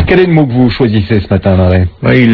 Quel est le mot que vous choisissez ce matin, Marais?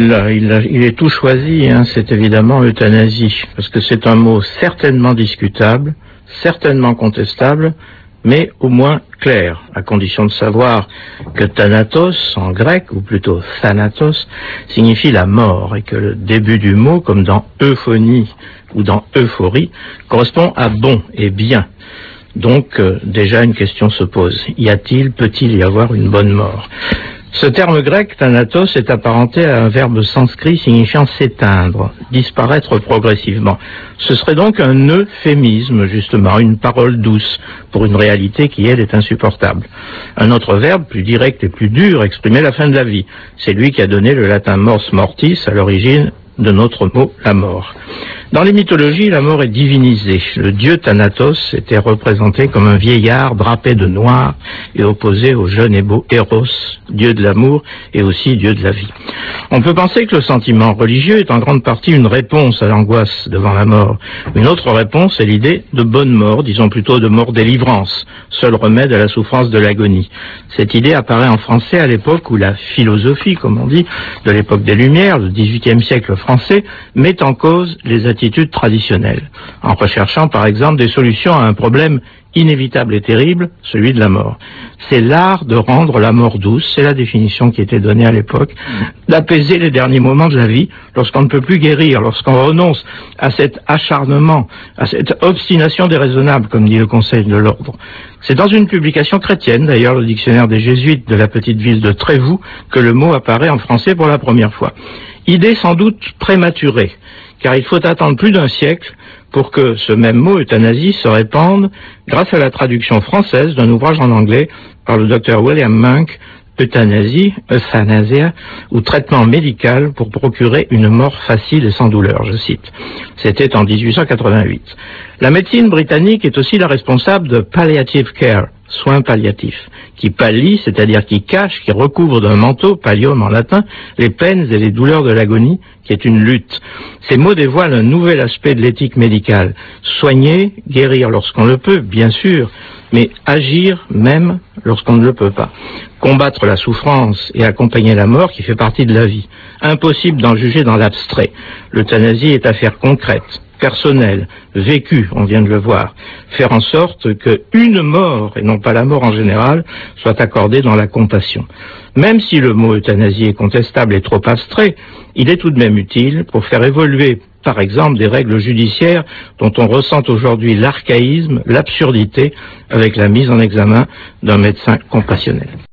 Il est tout choisi, hein, c'est évidemment euthanasie, parce que c'est un mot certainement discutable, certainement contestable, mais au moins clair, à condition de savoir que thanatos, en grec, ou plutôt thanatos, signifie la mort, et que le début du mot, comme dans euphonie ou dans euphorie, correspond à bon et bien. Donc, déjà une question se pose. Peut-il y avoir une bonne mort? Ce terme grec, thanatos, est apparenté à un verbe sanskrit signifiant s'éteindre, disparaître progressivement. Ce serait donc un euphémisme, justement, une parole douce, pour une réalité qui, elle, est insupportable. Un autre verbe, plus direct et plus dur, exprimait la fin de la vie. C'est lui qui a donné le latin mors mortis, à l'origine de notre mot, la mort. Dans les mythologies, la mort est divinisée. Le dieu Thanatos était représenté comme un vieillard drapé de noir et opposé au jeune et beau Eros, dieu de l'amour et aussi dieu de la vie. On peut penser que le sentiment religieux est en grande partie une réponse à l'angoisse devant la mort. Une autre réponse est l'idée de bonne mort, disons plutôt de mort-délivrance, seul remède à la souffrance de l'agonie. Cette idée apparaît en français à l'époque où la philosophie, comme on dit, de l'époque des Lumières, le XVIIIe siècle français, met en cause les attitudes traditionnelles, en recherchant par exemple des solutions à un problème inévitable et terrible, celui de la mort. C'est l'art de rendre la mort douce, c'est la définition qui était donnée à l'époque, d'apaiser les derniers moments de la vie, lorsqu'on ne peut plus guérir, lorsqu'on renonce à cet acharnement, à cette obstination déraisonnable, comme dit le Conseil de l'Ordre. C'est dans une publication chrétienne, d'ailleurs le dictionnaire des Jésuites de la petite ville de Trévoux, que le mot apparaît en français pour la première fois. Idée sans doute prématurée, car il faut attendre plus d'un siècle pour que ce même mot euthanasie se répande grâce à la traduction française d'un ouvrage en anglais par le docteur William Monk, Euthanasie, euthanasia, ou traitement médical pour procurer une mort facile et sans douleur, je cite. C'était en 1888. La médecine britannique est aussi la responsable de palliative care, soins palliatifs, qui pallient, c'est-à-dire qui cachent, qui recouvrent d'un manteau, pallium en latin, les peines et les douleurs de l'agonie, qui est une lutte. Ces mots dévoilent un nouvel aspect de l'éthique médicale. Soigner, guérir lorsqu'on le peut, bien sûr, mais agir même lorsqu'on ne le peut pas. Combattre la souffrance et accompagner la mort qui fait partie de la vie. Impossible d'en juger dans l'abstrait. L'euthanasie est affaire concrète, personnelle, vécue, on vient de le voir. Faire en sorte qu'une mort, et non pas la mort en général, soit accordée dans la compassion. Même si le mot euthanasie est contestable et trop abstrait, il est tout de même utile pour faire évoluer, par exemple, des règles judiciaires dont on ressent aujourd'hui l'archaïsme, l'absurdité, avec la mise en examen d'un médecin compassionnel.